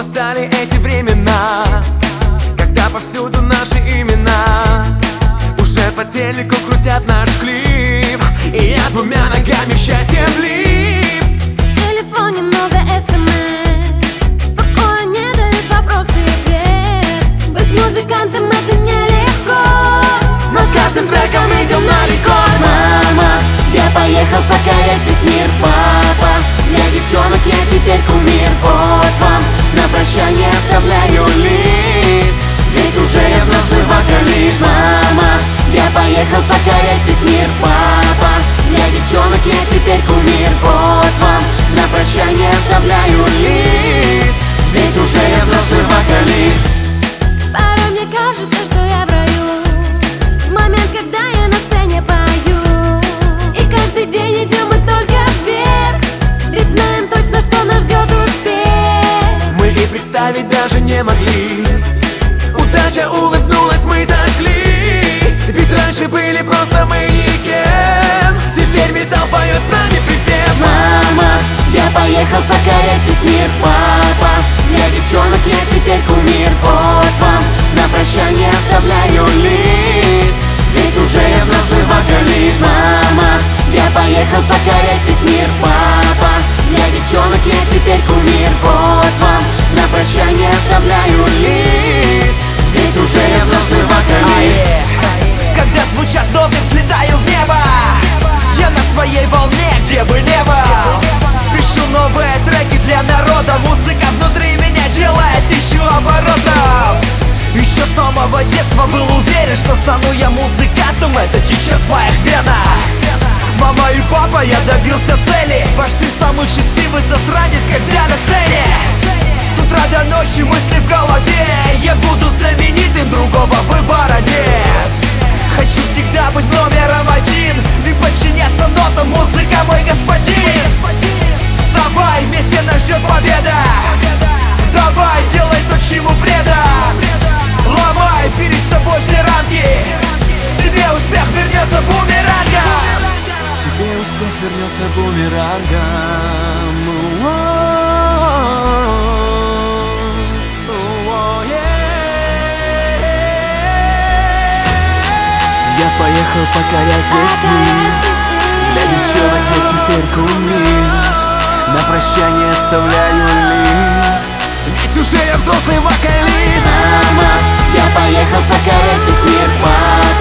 настали эти времена, когда повсюду наши имена уже по телеку крутят наш клип, и я двумя ногами в счастье влип. В телефоне много СМС, покоя не дают вопросы и пресс. Быть музыкантом это нелегко, но с каждым треком идем на рекорд. Мама, я поехал покорять весь мир. Папа, для девчонок я теперь кумир. Вот вам на прощание оставляю лист, ведь уже я взрослый вокалист. Мама, я поехал покорять весь мир. Папа, для девчонок я теперь кумир. Вот вам на прощание оставляю лист, ведь уже я взрослый вокалист. Порой мне кажется, что я в раю, в момент, когда я на сцене пою. И каждый день идем мы только вверх, ведь знаем точно, что нас ждет успех. Мы и представить даже не могли, удача улыбнулась, мы зажгли. Ведь раньше были просто мы никем, теперь весь зал поет с нами припев. Мама, я поехал покорять весь мир. Папа, для девчонок я теперь кумир. Вот вам на прощание оставляю лист, ведь уже я взрослый вокалист. Мама, я поехал покорять весь мир. Папа, для девчонок я теперь кумир. Вот вам на прощание оставляю лист, ведь уже я взрослый вокалист. Когда звучат ноты, взлетаю в небо, я на своей волне, где бы не был. Пишу новые треки для народа, музыка внутри меня делает тысячу оборотов. Еще с самого детства был уверен, что стану я музыкантом, это течет в моих венах. Мама и папа, я добился цели, ваш сын самый счастливый засранец, когда на сцене. С утра до ночи мысли в голове, я буду знаменитым, другого выбора нет. Хочу всегда быть номером один и подчиняться нотам, музыка мой господин. Вставай, вместе нас ждет победа, давай, делай то, чему предан. Ломай перед собой все рамки, к тебе успех вернется бумерангом. Тебе успех вернется бумерангом. Я поехал покорять весь мир, для девчонок я теперь кумир. На прощание оставляю лист, ведь уже я взрослый вокалист. Мама, я поехал покорять весь мир. Папа,